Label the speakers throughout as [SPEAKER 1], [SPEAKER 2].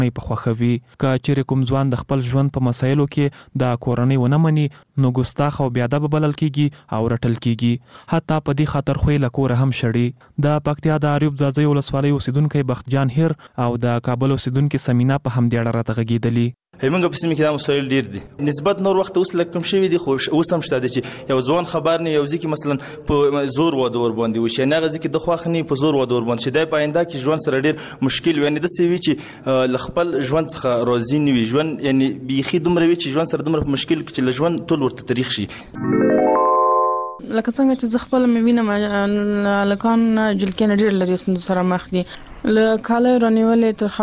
[SPEAKER 1] نه په خوخوي که چیرې کوم ځوان د خپل ژوند په مسایلو کې د کورنۍ ونه مني نو ګستاخ او بې ادبه بلل کیږي او رټل کیږي حتی په دې خاطر خو له کوره هم شړي د پکتیا د اریوب ځاځي ولسوالۍ اوسیدونکو بختجان هیر او د کابل اوسیدونکو سمینا په همدې اړه راته غږیدلې
[SPEAKER 2] همغه په سیمه کې دا مسایل ډیر دي نسبت نور وخت اوس لکم شوی دي خو اوس هم شته چې یو ځوان خبر نه یو ځکه مثلا په زور و دور باندې وشي نه غزي کې د خوخنی په زور و دور باندې شي د پاینده کې ژوند سره ډیر مشکل وي نه د سوي چې لخپل ژوند څخه راضي نه وي ژوند یعنی بيخي دومره وي چې ژوند سره دومره مشکل کې چې ژوند ټول ورته تاریخ شي
[SPEAKER 3] لکه څنګه چې ز خپل مې وینم لکان جلکین ډیر لري سند سره مخ دي له کاله رانیولې تر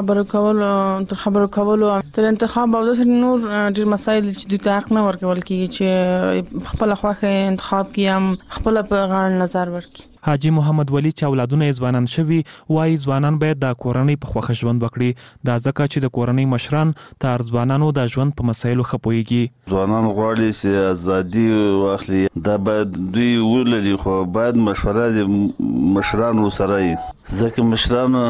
[SPEAKER 3] خبرو کولو تر انتخاب او د نور ډیر مسایل چې د حق نه ورکول کیږي چې خپل خواخه انتخاب کیم خپل په غاړه نظر ورکړي
[SPEAKER 1] حاجی محمد ولی چې اولادونه ځوانان شوي وایي ځوانان باید د کورنۍ په خوښه ژوند وکړي دا ځکه چې د کورنۍ مشران تر ځوانانو د ژوند په مسایلو خپويږي
[SPEAKER 4] ځوانان غواړي چې ازادي واخلي دا باید دوی ولري خو باید مشوره د مشرانو سره ځکه مشرانو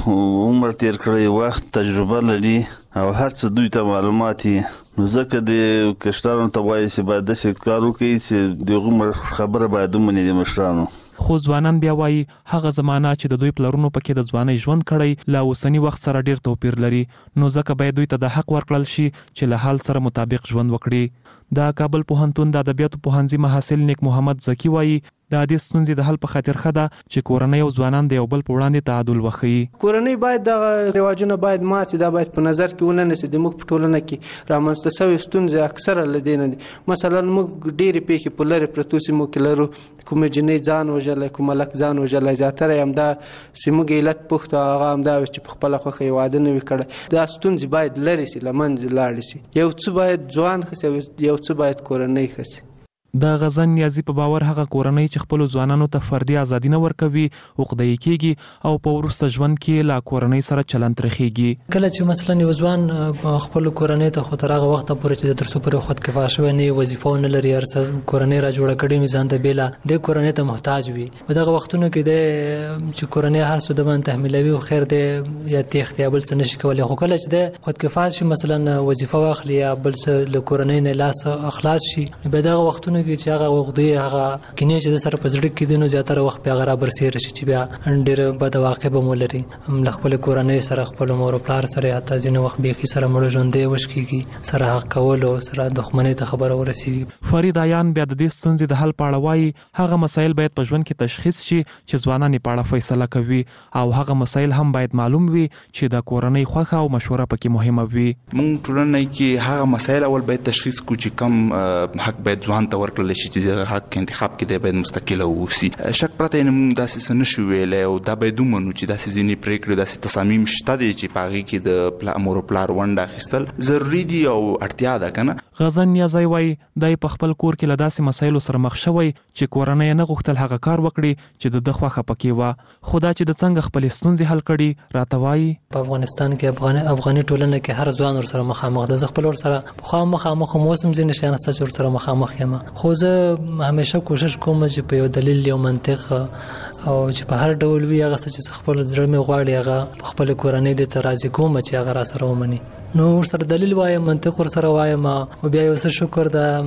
[SPEAKER 4] عمر تیر کړی وخت تجربه لري او هر څه دوی ته معلومات نو ځکه د کشرانو ته وایي چې باید د کارو کوي چې دغه خبره باید ومني د مشرانو
[SPEAKER 1] خو ځوانان بیا وایي هغه زمانہ چې د دوی پلرونو پکې د ځوانۍ ژوند کړی لا اوسنی وخت سره ډیر توپیر لري نو ځکه باید دوی ته د حق ورکړل شي چې له حال سره مطابق ژوند وکړي د کابل پوهنتون د ادبیاتو پوهنځي محصل نیک محمد زکی وایي د دې ستونزې د حل په خاطر خده چې کورنۍ او ځوانان د یو بل په وړاندې تعادل وخی
[SPEAKER 5] کورنۍ باید د رواجونو باید ماته دا باید په نظر کې ونه نسی د موږ په ټولنه کې رامنځته شوی ستونزې اکثره لدینه دي مثلا موږ ډېری پیښې په لری پروتوسی مو کې لرو کوم جنې ځان وجل کوم لک ځان وجل زیاتره هم دا سیموږ علت پخته هغه هم دا چې په خپل خوخه واده نه وکړي دا ستونزې باید لری سي لمنځ لاړ سي یو څه باید ځوان خسي یو څه باید کورنۍ خسي
[SPEAKER 1] د غزن نیازی په باور هغه کورنۍ چې خپل ځوانانو ته فردي ازادي نه ورکوي عقده‌ای کیږي او په ورسته ژوند کې لا کورنۍ سره چلند رخیږي
[SPEAKER 6] کله چې مثلا یو ځوان خپل کورنۍ ته خو تر هغه وخت پورې چې د درسو پر خود کفا شوی نه وظیفه نه لري ارسه کورنۍ را جوړه کړي میزان ته بیلا د کورنۍ ته محتاج وي په دغه وختونو کې د چې کورنۍ هر څه د باندې تحملوي او خیر دی یا تختیابل څه نشي کولای خو کله چې د خود کفا شي مثلا وظیفه واخلي یا بل څه له کورنۍ نه لاس اخلاص شي په دغه وختونو کې چې هغه وغدي هغه کینې چې د سره پزړه کې دینو زیاتره وخت په غرا برسیر شي چې بیا ډېر بد واقع به مولري خپل کورنۍ سره خپل مور او پلار سره حتی ځینې وخت به کې سره مړ ژوندې وشکيږي سره حق کول او سره دښمنۍ ته خبر ورسیږي
[SPEAKER 1] فرید عیان بیا د دې ستونزې د حل پاړه وایي هغه مسایل باید په ژوند کې تشخیص شي چې ځوانان یې پاړه فیصله کوي او هغه مسایل هم باید معلوم وي چې د کورنۍ خوښه او مشوره پکې مهمه وي
[SPEAKER 7] موږ ټولنه کې هغه مسایل اول باید تشخیص کو چې کم حق باید ځوان ته ورکړل شي چې حق انتخاب کې د باید مستقله اوسي شک پرته نه موږ داسې نشو ویلې او دا باید ومنو چې داسې ځینې پریکړې داسې تصامیم شته دي چې پاغي کې د مور پلار ونډه اخیستل ضروری دي او اړتیا ده کنه
[SPEAKER 1] غزن نیازی وای دای په خپل کور کې لداسې مسایلو سره مخ شوی چې کورنۍ نه غوښتل هغه کار وکړي چې د دغه پکې و خدا چې د څنګه خپل ستونزې حل کړي راته وای
[SPEAKER 6] په افغانستان کې افغاني ټولنه کې هر ځوان ور سره مخامخ د خپل ور سره مخامخ موسم ځین شي نه ستاسو سره مخامخ یم خو زه همیشه کوشش کوم چې په یو دلیل یو منطق او چې په هر ډول وی هغه چې خپل ځړ مې غواړي هغه خپل کورنۍ د ترازی کوم چې هغه را سره ومني نو سره دلیل وایم منطق ور سره وایم او بیا یو څه شکر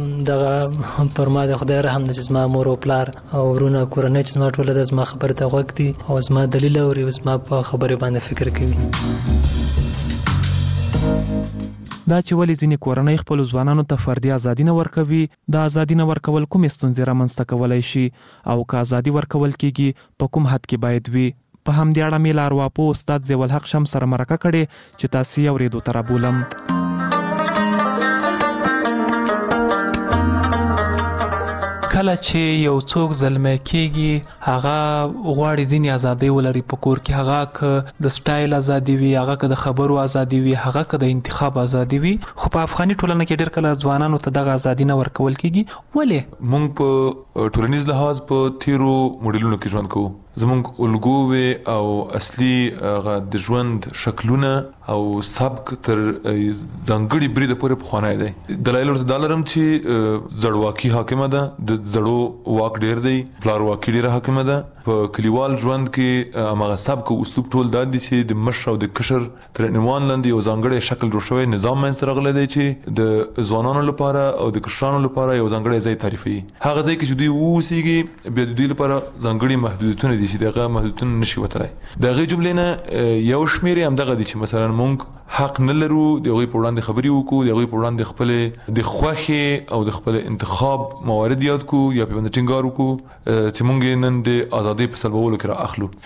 [SPEAKER 6] دغه پرما د خدای رحم د جسمه مور او پلار او ورونه کورنۍ چې ما ټول د زما خبره ته وګتي او زما دلیل او زما په خبره باندې فکر کوي
[SPEAKER 1] دا چې ولې ځینې کورنۍ خپل ځوانانو ته فردي ازادي نه ورکوي دا ازادي نه ورکول کوم ستونزې رامنځته کولای شي او که ازادي ورکول کیږي په کوم حد کې باید وي په همدې اړه مې لارواپو استاد ضیاء الحق شم سره مرکه کړې چې تاسو یې اورېدو ته رابولم کله چې یو څوک ظلم کیږي هغه غواړي ځینې ازادي ولري په کور کې هغه ک د سټایل ازادي وي هغه ک د خبرو ازادي وي هغه ک د انتخاب ازادي وي خو په افغاني ټولنه کې ډېر کله ځوانانو ته دغه ازادي نه ورکول کیږي ولې
[SPEAKER 8] موږ په ټولنیز لحاظ په تیرو موډلونو کې ژوند کوو زمونږ الګو او اصلي د ژوند شکلونه او سبک تر ځانګړي بریده پورې پخوانی دی. دلایل ورته دا لرم چې زړواکي حاکمه ده، د زړو واک ډیر دی، پلارواکي ډیره حاکمه ده. په کلیوال ژوند کې هغه سبک او اسلوب ټول دا دي چې د مشر او د کشر تر عنوان لاندې یو ځانګړی شکل جوړ شوی نظام منځته راغلی دی چې د ځوانانو لپاره او د کشرانو لپاره یو ځانګړی ځای تعریفوي. هغه ځای کې چې دوی اوسېږي بیا د دوی لپاره ځانګړي محدودیتونه دي چې دغه محدودیتونه نشي وتلی. د هغې جملې نه یو شمېر یې همدغه دي چې مثلا موږ حق نه لرو د هغوی په وړاندې خبرې وکړو، د هغوی په وړاندې خپلې د خوښې او د خپل انتخاب موارد یاد کړو یا په باندې ټینګار وکړو چې موږ نن د ازادۍ په سلبولو کې را اخلو.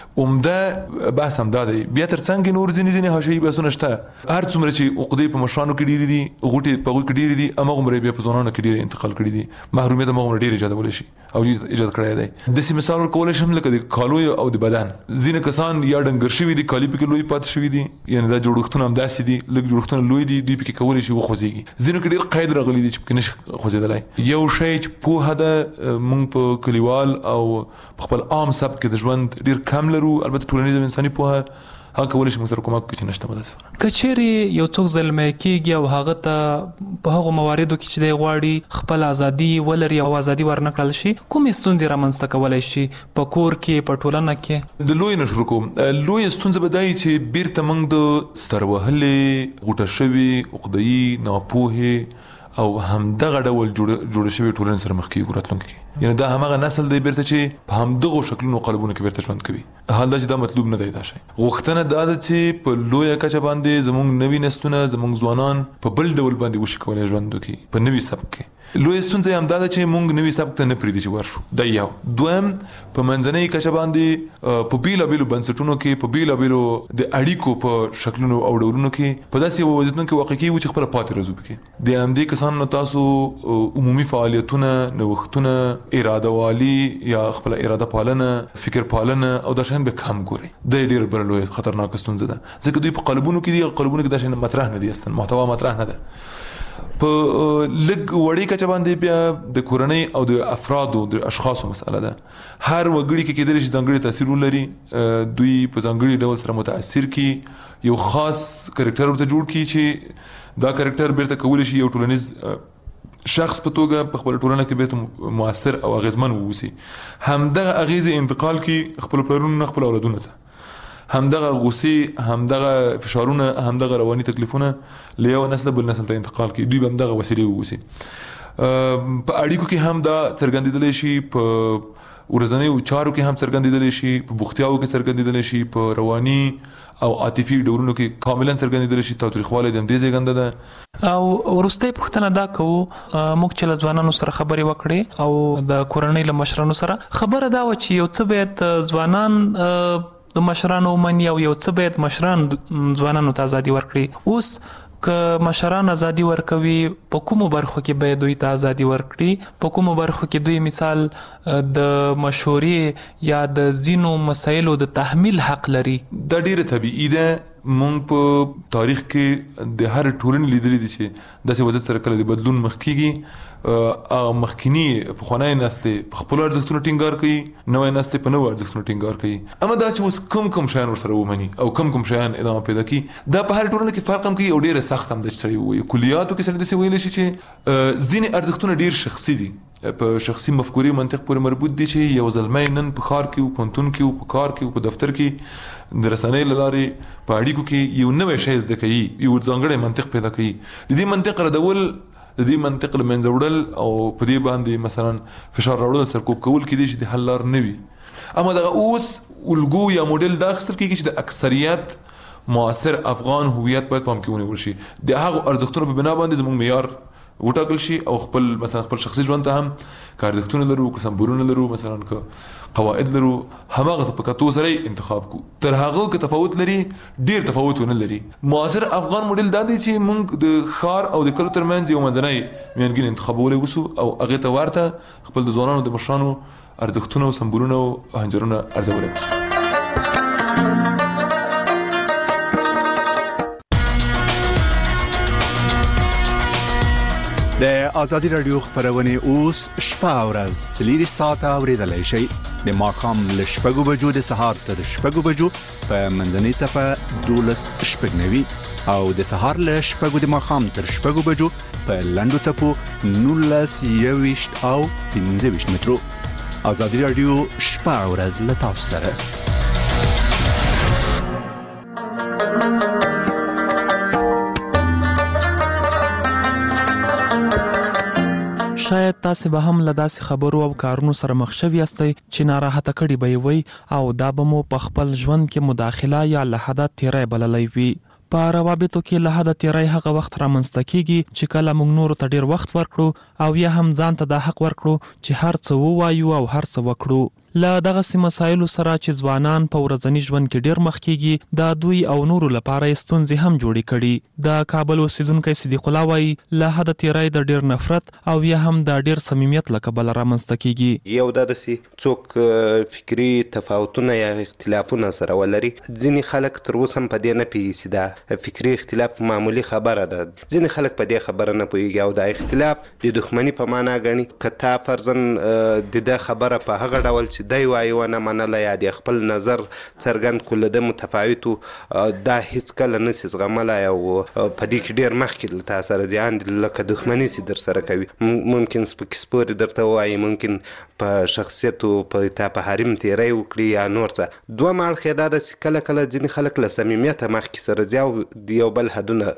[SPEAKER 8] عمده بحث همدا دی. بیا تر څنګ نور ځینې حاشیهي بحثونه شته. هر څومره چې عقدې په مشرانو کې ډېرې دي، غوټې په هغوی کې ډېرې دي، هماغومره بیا په ځوانانو کې ډېرې انتقال کړي دي. محرومیت هماغومره ډېر ایجادولی شي او ایجاد کړی دی. داسې مثال ورکولی شم لکه د کالو او د بدن. ځینې کسان یا ډنګر شوي دي، کالي پکې لوی پاتې شوي دي، یعنې دا جوړښتونه همداسې دي، لږ جوړښتونه لوی دي، دوی پکې کولی شي وخوځېږي. ځینو کې ډېر قید راغلی دی چې پکې نشي خوځېدلی. یو شی چې پوهه ده موږ په کلیوال او په خپل عام سبک کې د ژوند ډېر کم لرو. البته ټولنیز او انساني پوهه هغه کولی شي موږ سره کومک وکړي چې نشته مداسفه.
[SPEAKER 1] که چیرې یو څوک زلمی کېږي او هغه ته په هغو مواردو کې چې دی غواړي خپل ازادي ولري او ازادي ورنه کړل شي، کومې ستونزې رامنځته کولی شي په کور کې، په ټولنه کې؟
[SPEAKER 8] د لوی نه شروع کوم. لویه ستونزه به دا وي چې بیرته موږ د سر وهلې، غوټه شوي، عقده‌يي، ناپوهې او همدغه ډول جوړ شوي ټولنې سره مخ کېږو راتلونکي کې. یعنې دا همغه نسل دی بیرته چې په همدغو شکلونو قالبونو کې بیرته ژوند کوي. حال دا چې دا مطلوب نه دی. دا شی غوښتنه دا ده چې په لویه کچه باندې زموږ نوي نسلونه، زموږ ځوانان په بل ډول باندې وشي کولی ژوند وکړي په نوي سبک کې. لویه ستونزه یې همدا ده چې موږ نوي سبک ته نه پرېږدي چې ورشو. دا یو. دویم، په منځنۍ کچه باندې په بیلابیلو بنسټونو کې، په بیلابیلو د اړیکو په شکلونو او ډولونو کې په داسې یو وضعیتونو کې واقع کېږو چې خپله پاتې راځو پکې. د همدې کسانو تاسو عمومي فعالیتونه، نوښتونه، اراده والي یا خپل اراده پالنه، فکر پالنه او دا شیان به کم ګوري. دا ډېر بله لویه خطرناکه ستونزه ده، ځکه دوی په قالبونو کې دي. قالبونو کې دا شیان مطرح نه دي، اصلا محتوا مطرح نه ده. په لږ وړې کچه باندې بیا د کورنۍ او د افرادو د اشخاصو مسئله ده. هر وګړي کې کېدلی شي ځانګړي تاثیر ولري، دوی په ځانګړي ډول سره متاثر کړي، یو خاص کرکټر ورته جوړ کړي چې دا کرکټر بیرته کولی شي یو ټولنیز شخص په توګه په خپل ټولنه کې بیرته مؤثر او اغیزمن واوسي. همدغه اغیزې انتقال کړي خپل پلرونو، خپل اولادونو ته. همدغه غصې، همدغه فشارونه، همدغه رواني تکلیفونه له یو نسل بل نسل ته انتقال کړي. دوی به همدغه وسیلې واوسي. په اړیکو کې هم دا څرګندېدلی شي، په ورځنیو چارو کې هم څرګندېدلی شي، په بوختیاوو کې څرګندېدلی شي، په رواني او عاطفي ډولونو کې کاملا څرګندېدلی شي. تاوتریخوالی د همدې زېږنده ده.
[SPEAKER 1] او وروستۍ پوښتنه دا کوو، موږ چې له ځوانانو سره خبرې وکړې او د کورنۍ له مشرانو سره، خبره دا وه چې یو څه باید ځوانان د مشرانو ومني او یو څه باید مشران ځوانانو ته ازادي ورکړي. اوس که مشران ازادي ورکوي، په کومو برخو کې باید دوی ته ازادي ورکړي؟ په کومو برخو کې دوی مثال د مشورې یا د ځینو مسایلو د تحمیل حق لري؟
[SPEAKER 8] دا ډیره طبیعي ده. مونږ په تاریخ کې د هر ټولنې لیدلي دي چې داسې وضعیت سره کله د بدلون مخ کېږي. مخکینی پخوانی نسل په خپلو ارزښتونو ټینګار کوي، نوی نسل په نوو ارزښتونو ټینګار کوي. اما دا چې اوس کوم شیان ورسره ومني او کوم شیان ادامه پیدا کوي، دا په هر ټولنه کې فرق هم کوي او ډېره سخت هم ده چې سړی ووایي. کلیاتو کې سړی داسې ویلی شي چې ځینې ارزښتونه ډېر شخصي دي، په شخصي مفکورې منطق پورې مربوط دي چې یو زلمی نن په ښار کې و، پوهنتون کې و، په کار کې و، په دفتر کې د رسنۍ له لارې په اړیکو کې یو نوی شی زده کوي، یو ځانګړی منطق پیدا کوي. د دې منطق ردول، د دې منطق له منځه وړل او په دې باندې مثلا فشار راوړل، سرکوب کول کېدای شي د حل لار نه وي. اما دغه اوس الګو یا موډل دا اخیستل کېږي چې د اکثریت معاصر افغان هویت باید پام کې ونیول شي. د هغو ارزښتونو په بنا باندې زموږ معیار وټاکل شي او خپل مثلا خپل شخصي ژوند ته هم که ارزښتونه لرو، که سمبولونه لرو، مثلا که قواعد لرو، هماغه په کتو سره انتخاب کو. تر هغه که تفاوت لري، ډیر تفاوت نه لري. معاصر افغان موډل دا دی چې موږ د ښار او د کلو ترمنځ یو منځنی میانګین انتخابولی وسو او هغې ته ورته خپل د ځوانانو د مشرانو ارزښتونه او سمبولونه او هنجرونه ارزولی وسو.
[SPEAKER 9] د ازادي رادیو خبرونه اوس شپه او ورځ 4 ساعته اوریدلای شئ د ماښام له 6 بجو د سهار تر 6 بجو په منځنۍ چپه 12 شپږنوي او د سهار له 6 د ماښام تر 6 بجو په لنډو چپو 19 او 15 مترو. ازادي رادیو شپه او ورځ له تاسو سره.
[SPEAKER 1] شاید تاسو به هم له داسې خبرو او کارونو سره مخ شوي یاستئ چې ناراحته کړي به وي او دا به مو په خپل ژوند کې مداخله یا له حده تیری بللی وي. په روابطو کې له حده تیری هغه وخت رامنځته کیږي چې کله موږ نورو ته ډیر وخت ورکړو او یا هم ځان ته دا حق ورکړو چې هر څه ووایو او هر څه وکړو. له دغه مسایلو سره چې ځوانان په ورځني ژوند کې ډیر مخ کیږي دا دوی او نورو لپاره ستونزې هم جوړې کړي. د کابل اوسیدونکو صدیق الله وایي له حده تیری د ډیر نفرت او یا هم د ډیر صمیمیت له کبله رامنځته کیږي.
[SPEAKER 10] یو د څوک فکری تفاوتونه یا اختلافونه سره ولري. ځینې خلک تر اوسه هم په دې نه پوهیږي دا فکری اختلاف معمولی خبره ده. ځینې خلک په دې خبره نه پوهیږي او دا اختلاف د دښمنۍ په معنا ګڼي. که تا فرضاً د خبره په هغه ډول دی وایي ونه منله یا د خپل نظر څرګند کړو له ده متفاوتو دا هیڅ کله نسي زغملی او په دې کې ډېر مخکې له تا سره زیان لکه دښمني سي در سره کوي. ممکن سپکې سپورې درته ووایي، ممکن په شخصیتو تا په حریم تیری وکړي یا نور څه. دویم اړخ دا ده چې کله کله ځینې خلک له صمیمیته مخکې سره ځي او د یو بل حدونه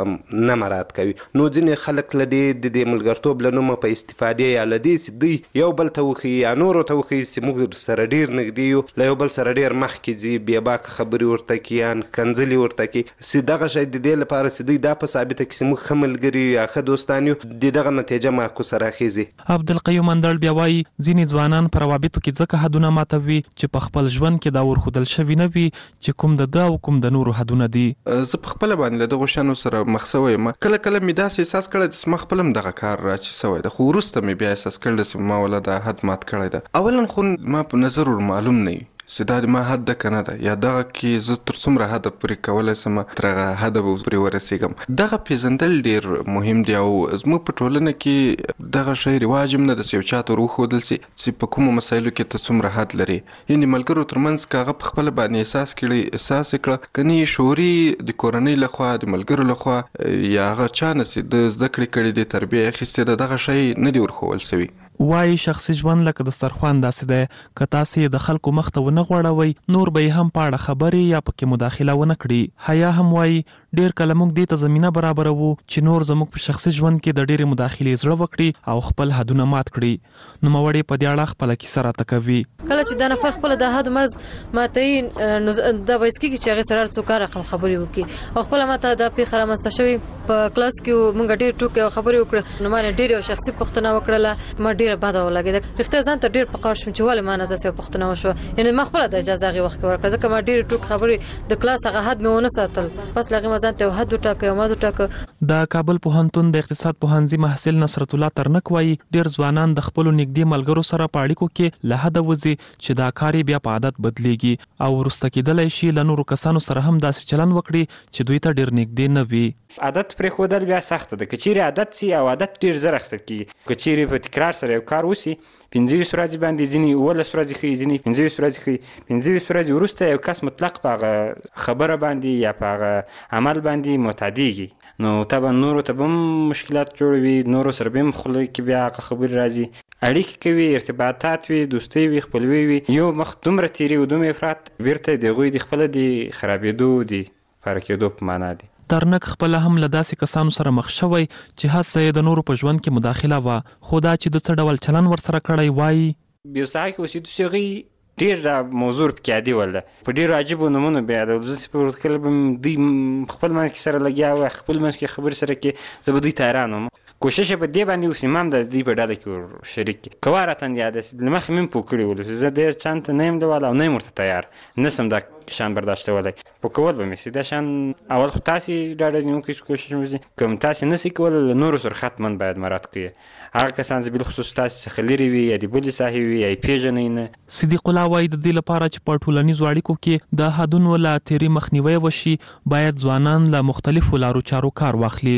[SPEAKER 10] نه مراعات کوي. نو ځینې خلک له دې ملګرتوب له نومه په استفادې یا له دې چې دوی یو بل ته وښیي یا نورو ته وښیي چې موږ سره ډیر نږدې یو، له یو بل سره ډیر مخکې ځي، بې باکه خبرې ورته کوي یا کنځلې ورته کوي. چې دغه شی د دې لپاره چې دوی دا په ثابته کړي چې موږ ښه ملګري یا ښه دوستان یو، د دغه نتیجه معکوسه راخیږي.
[SPEAKER 1] عبدالقیوم اندړ بیا وایي ځینې ځوانان په روابطو کې ځکه حدونه ماتوي چې په خپل ژوند کې دا ورښودل شوي نه وي چې کوم د ده او کوم د نورو حدونه دي.
[SPEAKER 11] زه په خپله باندې له دغو شیانو سره مخ سوی یم. کله کله مې داسې احساس کړی چې ما خپله هم دغه کار راچې سوی ده، خو وروسته مې بیا احساس کړی چې ما ولا دا حد مات کړی ده. اولا خو ما په نظر معلوم نه وي چې دا د ما حد ده که نه ده، یا دغه کې زه تر څومره حده پورې کولی شم تر هغه حده به پورې ورسېږم. دغه پېژندل ډېر مهم دی او زموږ په ټولنه کې دغه شی رواج هم نه ده چې یو چا ته وښودل سي چې په کومو مسایلو کې ته څومره حد لري. یعنې ملګرو ترمنځ که هغه په خپله باندې احساس یې کړه، که نه شعوري د کورنۍ لخوا د ملګرو لخوا یا هغه چا نه چې د زده کړې کړې دي تربیه یې اخیستې ده، دغه شی نه دی ورښول سوي.
[SPEAKER 1] وایي شخصي ژوند لکه دسترخوان داسې دی، که تاسې یې د خلکو مخ ته ونه غوړوئ نور به یې هم په اړه خبرې یا پکې مداخله ونه کړي. حیا هم وایي ډېر کله موږ دې ته زمینه برابروو چې نور زموږ په شخصي ژوند کې د ډېرې مداخلې زړه وکړي او خپل حدونه مات کړي. نوموړې په دې اړه خپله کیسه راته کوي.
[SPEAKER 12] کله چې دا نفر خپله د حد مرز ماتوي نو دا باعث کېږي چې هغې سره هر څوک هر رقم خبرې وکړي. او خپله ماته دا پیښه رامنځته شوې په کلاس کې موږ ډېر ټوکې او خبرې وکړې، نو ما نه ډېرې شخصي پوښتنه وکړله، ما ډېره بده ولګېده. رښتیا ځان ته ډېر په قهر شوم چې ولې ما نه داسې پوښتنه وشوه. یعنې ما خپله د اجازه هغې وخت کې ورکړه ځکه ما ډېرې ټوکې خبرې د کلاس هغه حد مې ونه ساتل. بس له هغې ما ځان ته یو حد وټاکه، یو مرز وټاکه.
[SPEAKER 1] د کابل پوهنتون د اقتصاد پوهنځي محصل نصرت الله ترنک وایي ډېر ځوانان د خپلو نږدې ملګرو سره په اړیکو کې له حده وځي چې دا کار یې بیا په عادت بدلیږي او وروسته کېدلی شي له نورو کسانو سره هم داسې چلند وکړي چې دوی ته ډېر نږدې نه وي.
[SPEAKER 13] عادت پرېښودل بیا سخته ده. که چیرې عادت سي او عادت ډېر زر اخیستل کېږي. که چیرې په تکرار سره یو کار وسي 15 ورځې باندې، ځینې 11 ورځې ښیي، ځینې 15 ورځې ښیي. 15 ورځې وروسته یو کس مطلق په هغه خبره باندې یا په هغه عمل باندې معتادېږي. نو طبعا نورو ته به هم مشکلات جوړوي، نورو سره به هم خوله کې بیا هغه خبرې راځي، اړیکې کوي، ارتباطات وي، دوستۍ وي، خپلوي وي. یو مخ دومره تیري او دومره افراط بیرته د هغوی د خپله د خرابېدو د پاره کېدو په معنا دی.
[SPEAKER 1] ترنک خپله هم له داسې کسانو سره مخ شوی چې هڅه یې د نورو په ژوند کې مداخله وه، خو دا چې د څه ډول چلن ورسره کړی وایي.
[SPEAKER 13] یو ساحه کې اوسېدو چې هغوی ډېر دا موضوع پکې عادي ول ده، په ډېرو عجیبو نومونو بیا د داسې په ورځ کله به دوی خپل منځ کې سره لګیا وه، خپل منځ کې خبرې سره کې زه به دوی ته حیران وم. کوشش یې په دې باندې وسي ما هم د دوی په ډله کې ور شریک کړي. که وارتن یاده سي له مخکې مې هم پوه کړي ولو چې زه ډېر چانته نه یم لیواله او نه یم ورته تیار، نه سم دا شان برداشتولی. پوه کول به مې سي دا شان اول خو تاسې ډاډه نیونکی چې کوشش مې وسي، که تاسې نه سي کولی له نورو سره حتما باید مراعات کړي. هغه کسان چې بالخصوص تاسې څخه لرې وي یا د بلې ساحې وي یا یې پېژنئ نه.
[SPEAKER 1] صدیق الله وایي د دې لپاره چې په ټولنیزو اړیکو کې د حدونو له تېري مخنیوی وشي باید ځوانان له مختلفو لارو چارو کار واخلي.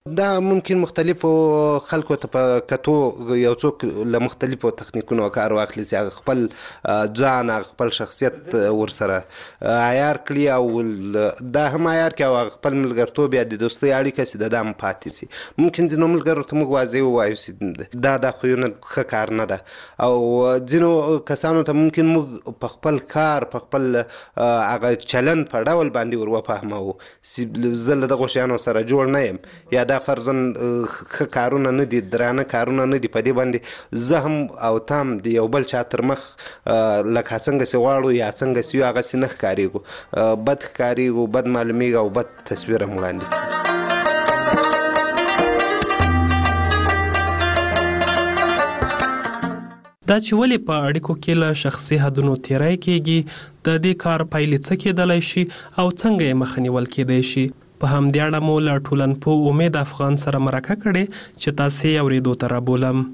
[SPEAKER 10] دا ممکن مختلفو خلکو ته په کتو یو څوک له مختلفو تخنیکونو کار واخلي چې هغه خپل ځان خپل شخصیت ورسره عیار کړي او دا هم عیار کړي او خپل ملګرتوب یا د دوستۍ اړیکه چې د دام پاتې سي. ممکن ځینو ملګرو ته موږ واضح ووایو چې دا خویونه ښه کار نه ده او ځینو کسانو ته ممکن موږ په خپل کار په خپل هغه چلن په ډول باندې ور وفهمو چې زه له دغو شیانو سره جوړ نه یم یا دا فرضاً ښه کارونه نه دي، درانه کارونه نه دي. په دې باندې زه هم او تام د یو بل چا تر مخ لکه څنګه چې غواړو یا څنګه چې یو هغسې نه ښکارېږو، بد ښکارېږو، بد معلومېږو او بد تصویر هم وړاندې کېږي.
[SPEAKER 1] دا چې ولې په اړیکو کې له شخصي حدونو تیری کېږي، د دې کار پایلې څه کېدلی شي او څنګه یې مخه نیول کېدی شي، په همدې اړه مو له ټولنپوه امید افغان سره مرکه کړې چې تاسې یې اورېدو ته رابولم.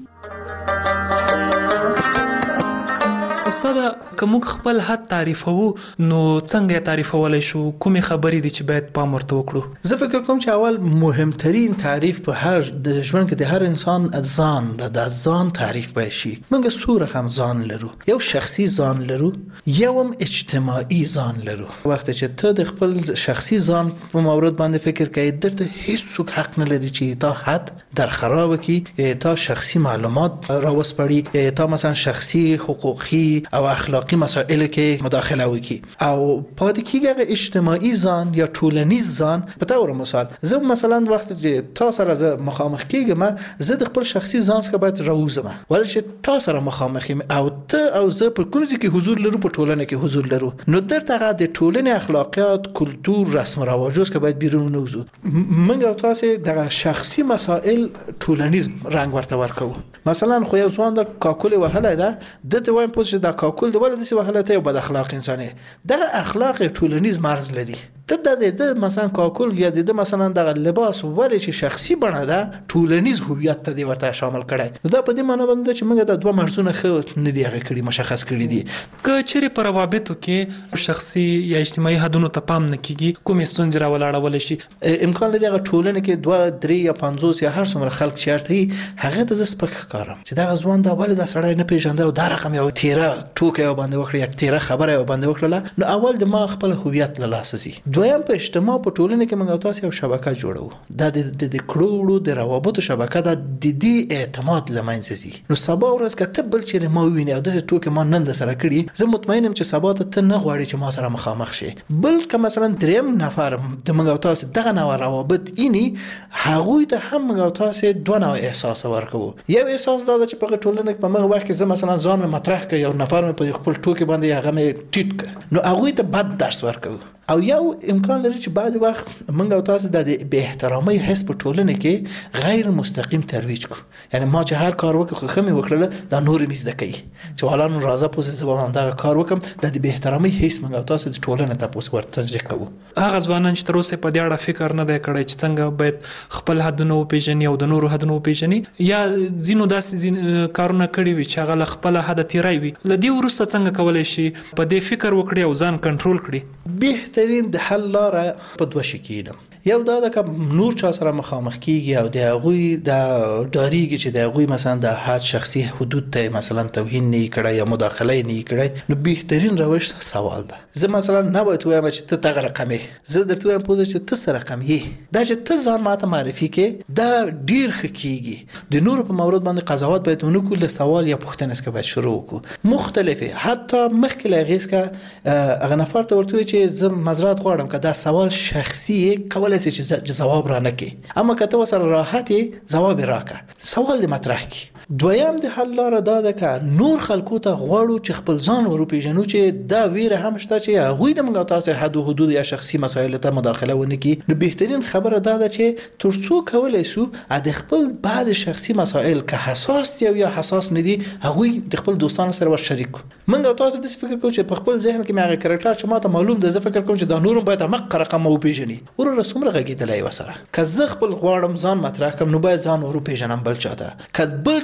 [SPEAKER 1] استاد، که موږ خپل حد تعریفو نو څنګه یې تعریفولی شو؟ کومې خبرې دي چې باید پام ورته وکړو؟
[SPEAKER 14] زه فکر کوم چې اول مهمترین تعریف په هر د ژوند کې د هر انسان ځان د ځان تعریف باید شي. موږ څو رقم ځان لرو، یو شخصي ځان لرو، یو هم اجتماعي ځان لرو. وخت چې ته د خپل شخصي ځان په مورد باندې فکر کوي، درته هیڅوک حق نه لري چې تا حد در خراب کړي، تا شخصي معلومات راوسپړي، تا مثلا شخصي حقوقي او اخلاقی مسائل کې مداخله وکړي او پاتې کېږي هغه اجتماعي ځان یا ټولنیز ځان. په تور مثال زه مثلا وخت چې تا سره زه مخامخ کېږم، زه د خپل شخصي ځان څخه باید راوځم، ولې چې تا سره مخامخ یم او ته او زه په کوم ځای کې حضور لرو، په ټولنه کې حضور لرو، نو درته هغه د ټولنې اخلاقیات، کلتور، رسم و رواجو څخه باید بیرون نوځو. موږ او تاسو د شخصي مسائل ټولنیز رنګ ورته ورکوو. مثلا خو یو ځوان د کاکل وهله ده، دته وایم پوه چې د کاکل د ولې داسې وهله ته یو بد اخلاق انسان دی. دغه اخلاق ټولنیز مرز لري. ته د مثلا کاکل یا د مثلا دغه لباس ولې چې شخصي بڼه ده، ټولنیز هویت ته دی ورته شامل کړی. نو دا په دې معنی باندې چې موږ د دوه مرزونه ښه نه دي هغه کړي، مشخص کړي دي.
[SPEAKER 1] که چیرې په روابطو کې شخصي یا اجتماعي حدونو ته پام نه کېږي، کومې ستونزې راولاړولی شي؟
[SPEAKER 14] امکان لري هغه ټولنه کې 2 3 یا 50 یا هر څومره خلک چیرته وي، هغه ته زه سپک ښکارم چې دغه ځوان دا ولې دا سړی نه پیژنده او دا رقم یو تیره ټوکه یې باندې وکړه، یک تیره خبره یې باندې وکړله. نو اول د ما خپل هویت له لاسه ځي. دویم په اجتماع په ټولنه کې موږ تاسو یو شبکه جوړو، دا د کړوړو د روابطو شبکه ده، د دې اعتماد لمنځه ځي. نو سبا ورځ که ته بل چیرې ما ووینې او داسې ټوکې ما نن د سره کړي، زه مطمئن یم چې سبا ته نه غواړې چې ما سره مخامخ شي. بل که مثلا دریم نفر د موږ تاسو دغه نوع روابط اینی، هغوی ته هم موږ تاسو دوه نوع احساس ورکوو. یو احساس دا چې په ټولنه کې په موږ وخت کې زه مثلا ځان مطرح کړ، یو نفر مې په خپل ټوکې باندې هغه مې ټیټ کړ، نو هغوی ته بد درس ورکوو. او یو امکان لري چې بعض وخت موږ او تاسو د بې احترامۍ حس په ټولنه کې غیر مستقیم ترویج کو. یعنی ما چې هر کار وکړ خو خمه وکړله دا نور می زده کوي چې ولان راځه پوسه زبون هم دا کار وکم د بې احترامۍ حس موږ او تاسو د ټولنه تاسو ورته تشریح کوو.
[SPEAKER 1] هغه ځوانان چې تر اوسه په دې اړه فکر نه دی کړی چې څنګه باید خپل حدونه وپیژني او د نورو حدونه وپیژني، یا زینو داسې کارونه کړی وي چې هغه خپل حد تیری وي، لدی ورسته څنګه کولای شي په دې فکر وکړي او ځان کنټرول کړي؟
[SPEAKER 14] بهترین د حل لاره په دوه شي کېدم. یو دا د نور چا سره مخامخ کیږي او د هغوی د ډاریږي چې د هغوی مثلا د حد شخصي حدود ته مثلا توهین نه کړي یا مداخله نه کړي، نو بهترین روش سوال ده. زه مثلا نه باید وایم چې ته تغه رقم یې، زه درته وایم پوه چې ته سره رقم یې، دا چې ته ځان ماته معرفي کې دا ډیر ښه کیږي. د نور په مورد باندې قضاوت باید ونکړو، له سوال یا پوښتنې څخه باید شروع وکړو مختلفه، حتی مخکې له هغې څخه هغه نفر ته ورته چې زه معذرت غواړم که دا سوال شخصي کول چې جواب را نکې، اما که ته وسره راحتې جواب راکړه، سوال دې مطرح کړي. دویم د حل لاره دا ده که نور خلکو ته غواړو چې خپل ځان وروپېژنو چې دا ویره هم شته چې هغوی د موږ تاسو حد او حدود یا شخصي مسایلو ته مداخله ونه کړي. نو بهترین خبره دا ده چې تر څو کولی شو د خپل بعض شخصي مسایل که حساس دي او یا حساس نه دي، هغوی د خپل دوستانو سره ور شریک کړو. موږ تاسو داسې فکر کوو چې په خپل ذهن کې مې هغه کرکټر چې ماته معلوم ده، زه فکر کوم چې دا نورم باید مق رقم وپېژني، ورور څومره غږېدلی وسره. که زه خپل غواړم ځان مطرح کړم، نو باید ځان وروپېژنم بل چاته. که بل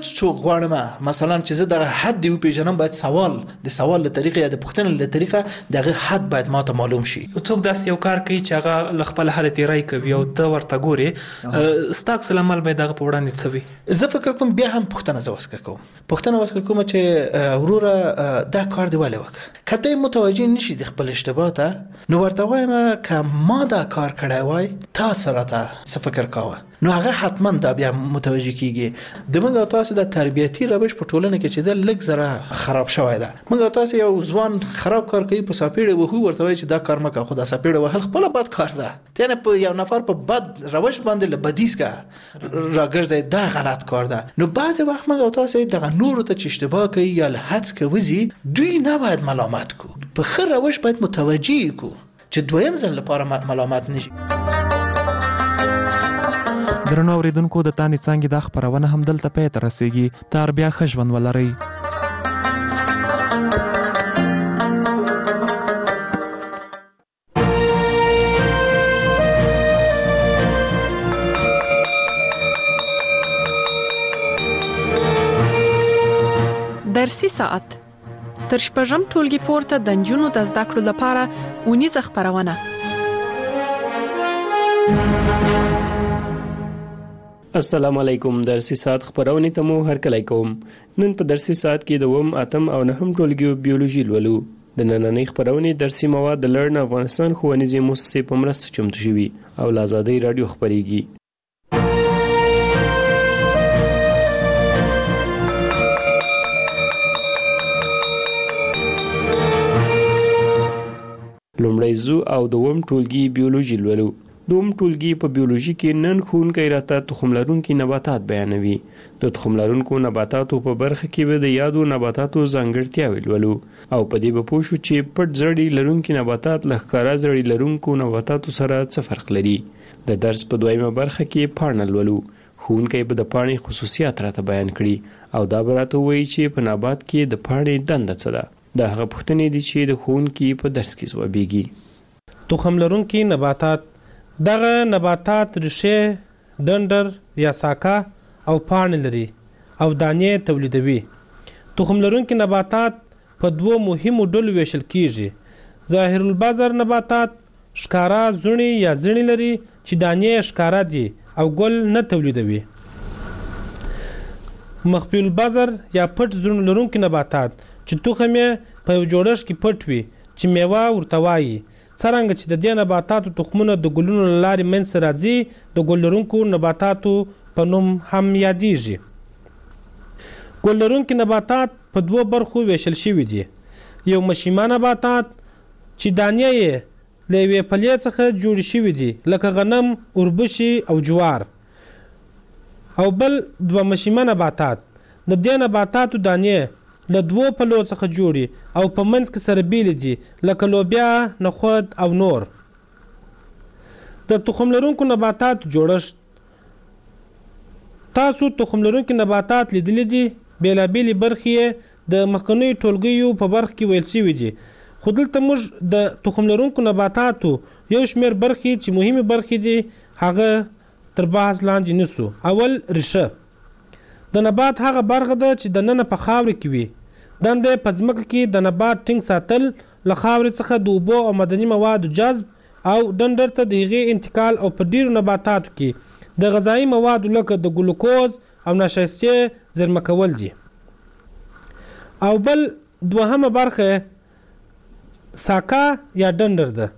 [SPEAKER 14] څوک غواړم مثلا چې زه د حد دی پیژنم باید د سوال له طریقې یا د پوښتنې له طریقې دغه حد باید ماته معلوم شي.
[SPEAKER 1] څوک داسې یو کار کوي چې هغه له خپل حالت رای کوي او ته ورته ګورې ستاسو عمل به دغه په وړاندې څه وي؟
[SPEAKER 14] زه فکر کوم بیا هم پوښتنه وسکه کوم چې وروره دا کار دی ولې وکړه. کته متوجه نشي د خپل اشتباه ته نو ورته وایم که ما دا کار کړی وای تا سره ته څه فکر کاوه نو هغه حتما دا بیا متوجه کیږي. د موږ تاسو د تربیتی روش په ټولنه کې چې د لږ زره خراب شوی ده. موږ تاسو یو ځوان خراب کار کوي په ساپیړه وهو ورته وای چې دا کار مکه خدا ساپیړه وهل خپل بد کار ده. یعنی په یو نفر په بد روش باندې لبدیس کا راګرځي دا غلط کار ده. نو بعض وخت موږ تاسو دغه نور ته چې اشتباه کوي یا لحظ کوي دوی نه باید ملامت کو. په خیر روش باید متوجه کو چې دویم ځل لپاره ملامت نشي.
[SPEAKER 1] درنو اوریدونکو د تانې څنګه د خبرونه هم دلته پې تر رسیدي. تر بیا خښون ولري.
[SPEAKER 15] درسي ساعت تر شپږم ټولګي پورته د نجونو د زده کړو لپاره ونیزه خبرونه.
[SPEAKER 16] السلام علیکم. درسي ساعت خبرونه ته مو هرکلی کوم. نن په درسي ساعت کې د وم اتم او نهم ټولګي بیولوژي لولو. د نننۍ خبرونه درسي مواد د لرن افغانستان ښوونیزې مؤسسې په مرسته چمتو شوي او له آزادۍ رادیو خبريږي. لومړی زو او دوم ټولګي بیولوژي لولو. دوم ټولګي په بیولوژي کې نن ښوونکی راته تخم لرونکي نباتات بیانوي. د تخم لرونکو نباتاتو په برخه کې به د یادو نباتاتو ځانګړتیاوې لولو او په دې به پوه شو چې پټ زړي لرونکي نباتات له ښکاره زړي لرونکو نباتاتو سره څه فرق لري. د درس په دویمه برخه کې پاڼه لولو. ښوونکی به د پاڼې خصوصیات راته بیان کړي او دا به راته ووایي چې په نبات کې د پاڼې دنده څه ده. دا هغه پوښتنې دي چې د ښوونکي په درس کې ځوابیږي.
[SPEAKER 17] تخم لرونکي نباتات دغه نباتات ریښې، ډنډر یا ساکه او پاڼې لري او دانې تولیدوي. تخم لرونکي نباتات په دوو مهمو ډلو ویشل کیږي. ظاهر البذر نباتات ښکارا زړي یا زړي لري چې دانې ښکارا دي او ګل نه تولیدوي. مخفي البذر یا پټ زړي لرونکي نباتات چې تخم یې په یو جوړښت کې پټ وي چې میوه ورته وایي. څرنګه چې د دې نباتاتو تخمونه د ګلونو له لارې منځته راځي د ګل لرونکو نباتاتو په نوم هم یادیږي. ګل لرونکي نباتات په دوو برخو ویشل شوي دي. یو مشیمه نباتات چې دانې یې له یوې پلې څخه جوړې شوي دي لکه غنم، اوربشي او جوار. او بل دوه مشیمه نباتات د دې نباتاتو دانې له دوو پلو څخه جوړي او په منځ کې سره بیل دي لکه لوبیا، نخود او نور. د تخم لرونکو نباتاتو جوړښت. تاسو تخم لرونکي نباتات لیدلي دي. بیلابیلې برخې د مخکنیو ټولګیو په برخه کې ویل شوي دي. خو دلته موږ د تخم لرونکو نباتاتو یو شمېر برخې چې مهمې برخې دي هغه تر بحث لاندې نیسو. اول ریښه. د نبات هغه برخه ده چې دننه په خاوره کې وي. دنده په ځمکه کې د نبات ټینګ ساتل، له خاورې څخه د اوبو او معدني موادو جذب او ډنډر ته د هغې انتقال او په ډیرو نباتاتو کې د غذایي موادو لکه د ګلوکوز او نشایستې زیرمه کول دي. او بل دوهمه برخه ساکه یا ډنډر ده.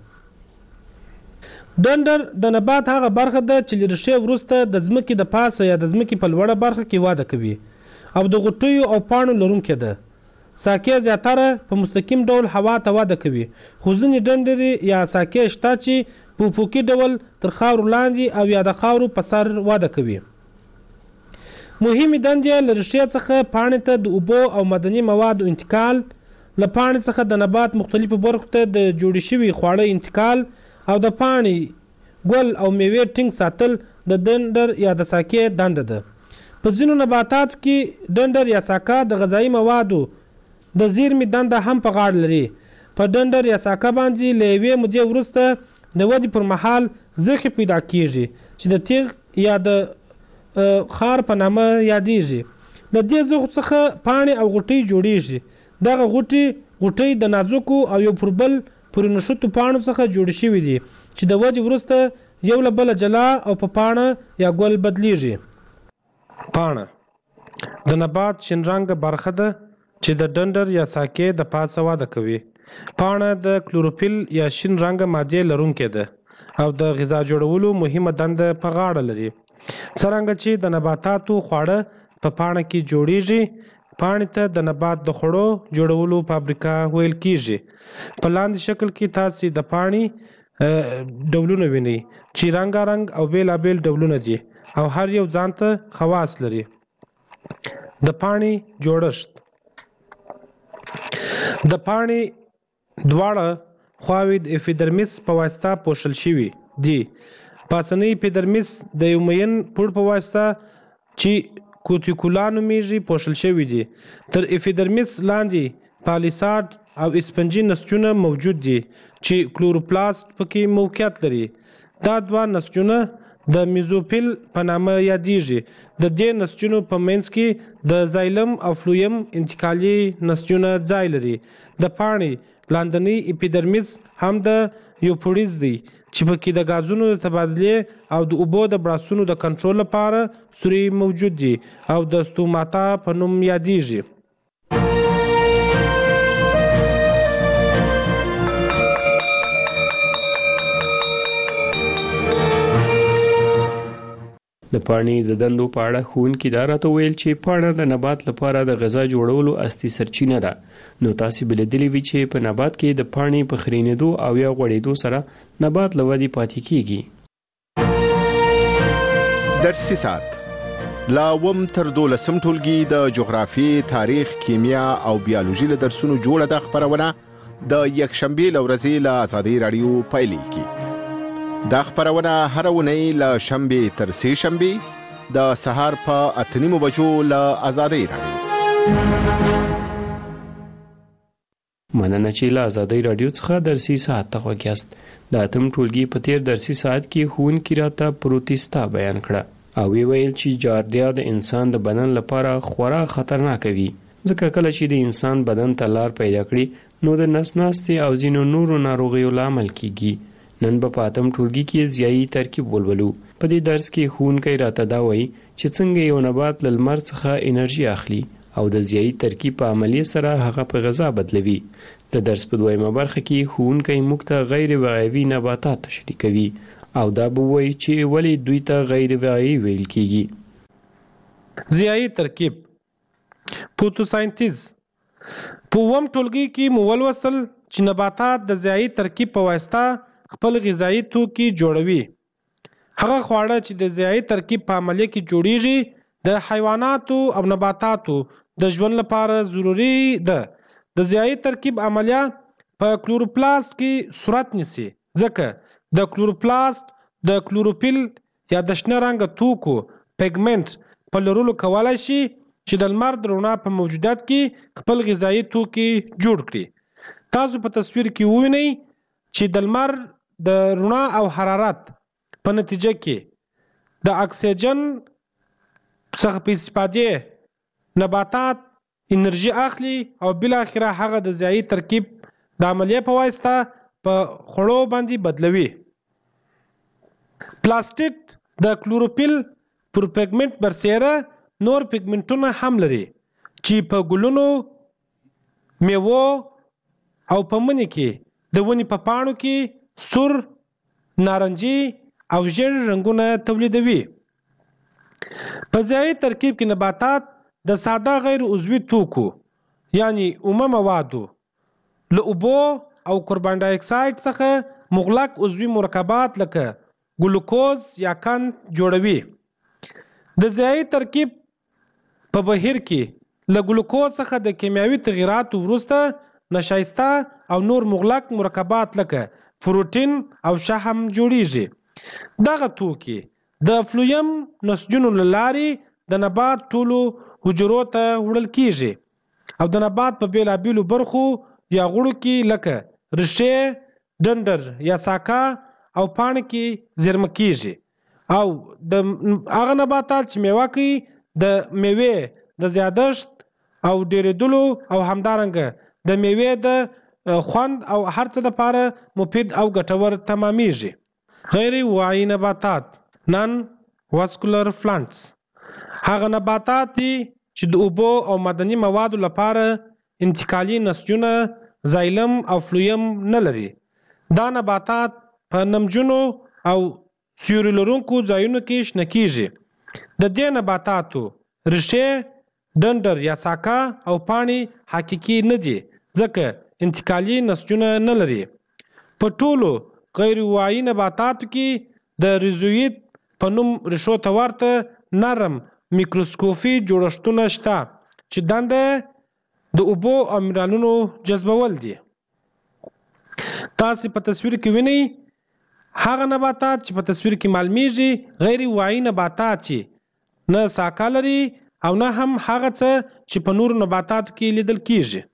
[SPEAKER 17] ډنډر د نبات هغه برخه ده چې له ریښې وروسته د ځمکې د پاسه یا د ځمکې په لوړه برخه کې وده کوي او د غوټیو او پاڼو لرونکې ده. ساکه زیاتره په مستقیم ډول هوا ته وده کوي، خو ځینې ډنډرې یا ساکه شته چې په افقي ډول تر خاورو لاندې او یا د خاورو په سر وده کوي. مهمې دندې له ریښې څخه پاڼې ته د اوبو او معدني موادو انتقال، له پاڼې څخه د نبات مختلفو برخو ته د جوړې شوي خواړه انتقال او د پاڼې، ګل او میوې ټینګ ساتل د ډنډر یا د ساکه دنده ده. په ځینو نباتاتو کې ډنډر یا ساکه د غذایي موادو د زیرمې دنده هم په غاړه لري. په ډنډر یا ساکه باندې له یوې مودې وروسته د ودې پر مهال زخې پیدا کیږي چې د تیغ یا د خار په نامه یادیږي. له دې زغ څخه پاڼې او غوټۍ جوړیږي. دغه غوټۍ د نازکو او یو پر بل پورې نښتو پاڼو څخه جوړ شوي دي چې د ودې وروسته یو له بله جلا او په پاڼه یا ګل بدلیږي. پاڼه د نبات شین رنګه برخه ده چې د ډنډر یا ساقې د پاسه وده کوي. پاڼه د کلوروفیل یا شین رنګه مادې لرونکې ده او د غذا جوړولو مهمه دنده په غاړه لري. څرنګه چې د نباتاتو خواړه په پاڼه کې جوړیږي، پاڼې ته د نبات د خوړو جوړولو فابریکه ویل کیږي. په لاندې شکل کې تاسو د پاڼې ډولونه وینئ چې رنګارنګ او بیلابیل ډولونه دي او هر یو ځانته خواص لري. د پاڼې جوړښت. د پاڼې دواړه خواوې د اپیډرمیس په واسطه پوښل شوي دي. پاسنی اپیډرمیس د یو مین پوړ په واسطه چې کوتیکولا نومیږي پوښل شوي دي. تر اپیډرمیس لاندې پالیساډ او اسپنجي نسجونه موجود دي چې کلوروپلاست پکې موقعیت لري. دا دوه نسجونه د میزوفیل په نامه یادیږي. د دې نسجونو په منځ کې د زایلم او فلویم انتقالي نسجونه ځای لري. د پاڼې لاندنی اپیډرمیس هم د یوپوډیز دی چې پکې د غازونو د تبادلې او د اوبو د براسونو د کنټرول لپاره سوري موجود دي او د ستوماتا په نوم یادیږي.
[SPEAKER 16] د پاڼې د دندو په اړه ښوونکي دا راته ویل چې پاڼه د نبات لپاره د غذا جوړولو اصلي سرچینه ده. نو تاسو به لیدلی وي چې په نبات کې د پاڼې په خرینېدو او یا غوړېدو سره نبات له ودې پاتې کیږي.
[SPEAKER 9] درسي ساعت لا وم تر 12 ټولګي د جغرافي، تاریخ، کیمیا او بیولوژي له درسونو جوړه د خبرونه د یکشنبه لورځي له آزادۍ رادیو پایلیږي. دا خبرونه هر ونی له شنبه تر سه شنبه د سهار په 8:30 بجو له آزادۍ رادیو.
[SPEAKER 16] مننه چې له آزادۍ رادیو څخه درسي ساعت ته وګیاست. د اتم ټولګي په تیر درسي ساعت کې ښوونکي راته پروتستا بیان کړه او ویل چې جاردیا د انسان د بدن لپاره خورا خطرناک وي، ځکه کله چې د انسان بدن ته لار پیدا کړي نو د نس ناستې او ځینو نورو ناروغیو لامل کیږي. نن په اتم ټولګي کې ضیايي ترکیب ولولو. په دې درس کې ښوونکی راته دا وایي چې څنګه یو نبات له لمر څخه انرژي اخلي او د ضیايي ترکیب په عملیه سره هغه په غذا بدلوي. د درس په دویمه برخه کې ښوونکی موږ ته غیر وعیوي نباتات تشریح کوي او دا به وایي چې ولې دوی ته غیر وعیوي ویل کیږي.
[SPEAKER 17] ضیايي ترکیب فوتوساینتیز. په اووم ټولګي کې مو ولوستل چې نباتات د ضیايي ترکیب په واسطه خپل غذایی توکي جوړوي. هغه خواړه چې د ضیايي ترکیب په عملیه کې جوړیږي د حیواناتو او نباتاتو د ژوند لپاره ضروری ده. د ضیايي ترکیب عملیه په کلوروپلاست کې صورت نیسي ځکه د کلوروپلاست د کلوروفیل یا د شنه رنګ توکو پیګمنټ په لرلو کولای شي چې د لمر د رڼا په موجودیت کې خپل غذایی توکي جوړ کړي. تاسو په تصویر کې ووینئ چې د لمر د رڼا او حرارت په نتیجه کې د اکسیجن څخه په استفادې نباتات انرژي اخلي او بل اخره هغه د ضیايي ترکیب د عملیه په واسطه په خوړو باندې بدلوي. پلاستیک د کلوروفیل پر پیګمنټ برسیره نور پیګمنټونه هم لري چې په ګلونو، میوو او په مني کې د ونې په پاڼو کې سور، نارنجي او ژیړ رنګونه تولیدوي. په ضیايي ترکیب کې نباتات د ساده غیر عضوي توکو یعنی اومه موادو له اوبو او کاربن ډای اکساید څخه مغلق عضوي مرکبات لکه ګلوکوز یا قند جوړوي. د ضیايي ترکیب په بهیر کې له ګلوکوز څخه د کیمیاوي تغیراتو وروسته نشایسته او نور مغلق مرکبات لکه پروتین او شحم جوړیږي. دغه توکي د فلویم نسجونو له لارې د نبات ټولو حجرو ته وړل کیږي او د نبات په بیلابیلو برخو یا غړو کې لکه ریښې، ډنډر یا ساقه او پاڼې کې زیرمه کیږي او د هغه نباتات چې میوه کوي د میوې د زیادشت او ډېرېدلو او همدارنګه د میوې د خوند او هر څه دپاره مفید او ګټور تمامیږي. غیر واعي نباتات نان واسکولر پلانټس هغه نباتات دي چې د اوبو او معدني موادو لپاره انتقالي نسجونه زایلم او فلویم نه لري. دا نباتات په نمجنو او سیوري لرونکو ځایونو کې شنه کیږي. د دې نباتاتو ریښې، ډنډر یا ساکه او پاڼې حقیقي نه دي ځکه انتقالي نسجونه نه لري. په ټولو غیر واعي نباتاتو کې د ریزویت په نوم ریښو ته ورته نرم میکروسکوپي جوړښتونه شته چې دنده د اوبو او منرالونو جذبول دي. تاسو په تصویر کې وینئ هغه نباتات چې په تصویر کې معلومیږي غیر واعي نباتات چې نه ساکه لري او نه هم هغه څه چې په نورو نباتاتو کې لیدل کیږي.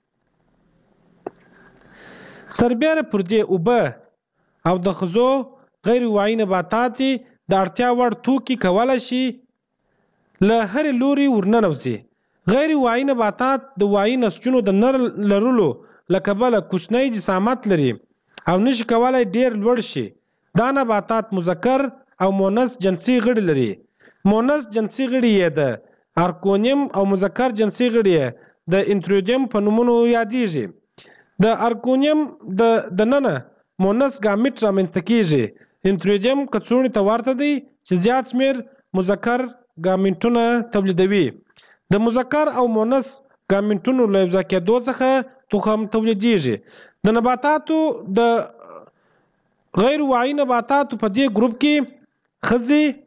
[SPEAKER 17] سربیره پر دې اوبه او د خزو غیر واعي نباتات د اړتیا وړ توکي کولای شي له هرې لوري ورننوځي. غیر واعي نباتات د واعي نسجونو د نه لرلو له کبله کوچنی جسامت لري او نشي کولای ډیر لوړ شي. دا نباتات مذکر او مؤنث جنسي غړي لري. مؤنث جنسي غړي یې د ارکونیم او مذکر جنسي غړي یې د انترویدیم په نومونو یادیږي. د ارکونیم د ننه مؤنث ګامیټ رامنځته کیږي. انترویدیم کڅوړې ته ورته دی چې زیات شمیر مذکر ګامیټونه تولیدوي. د مذکر او مؤنث ګامیټونو له یوځای کېدو څخه تخم تولیدیږي. د نباتاتو د غیر واعي نباتاتو په دې ګروپ کې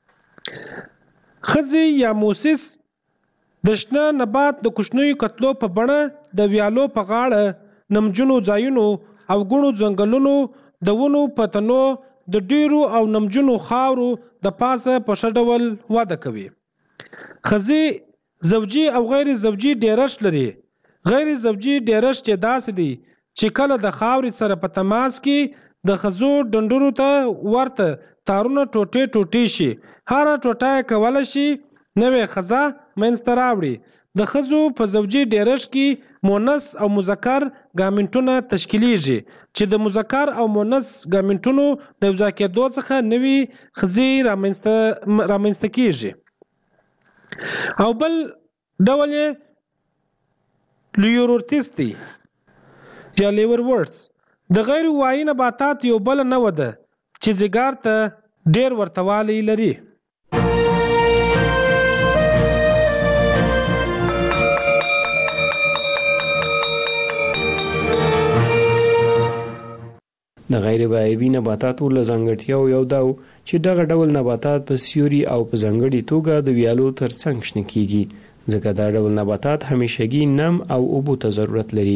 [SPEAKER 17] خځې یا موسس د شنه نبات د کوچنیو کتلو په بڼه د ویالو په غاړه نمجنو ځایونو او ګڼو ځنګلونو د ونو په تنو د ډیرو او نمجنو خاورو د پاسه په ښه ډول وده کوي. خځې زوجي او غیر زوجي ډیرشت لري. غیر زوجي ډیرشت چې داسې دی چې کله د خاورې سره په تماس کې د خزو ډنډرو ته ورته تارونه ټوټې ټوټې شي. هره ټوټه کولی شي نوې خزه منځته راوړي. د خزو په زوجي ډیرشت کې مؤنث او مذکر ګامیټونه تشکیلیږي چې د مذکر او مؤنث ګامیټونو د یوځای کېدو څخه نوې خزې رامنځته کیږي. او بل ډول یې لیورورتس دی یا لیور ورډز. د غیر واعي نباتات یو بل نوع ده چې ځیګر ته ډیر ورتوالی لري.
[SPEAKER 16] د غیر واعي نباتاتو له ځانګړتیاو یو دا چې دغه ډول نباتات په سیوري او په ځانګړي توګه د ویالو ترڅنګ شنه کیږي ځکه دا ډول نباتات همیشګي نم او اوبو ته ضرورت لري.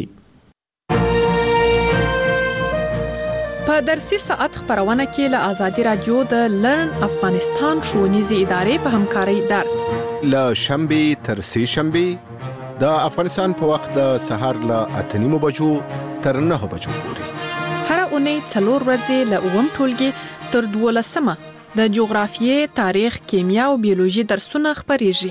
[SPEAKER 15] په درسي ساعت خبرونه کې له آزادي رادیو د لرن افغانستان ښوونیزې ادارې په همکارۍ درس
[SPEAKER 9] له شنبه تر سه شنبه د افغانستان په وخت د سهار له 8:30 بجو تر 9 بجو پورې.
[SPEAKER 15] هر اونۍ 4 ورځې له 9 ټولګي تر 12 د جغرافیې، تاریخ، کیمیا او بیولوژي درسونه خبريږي.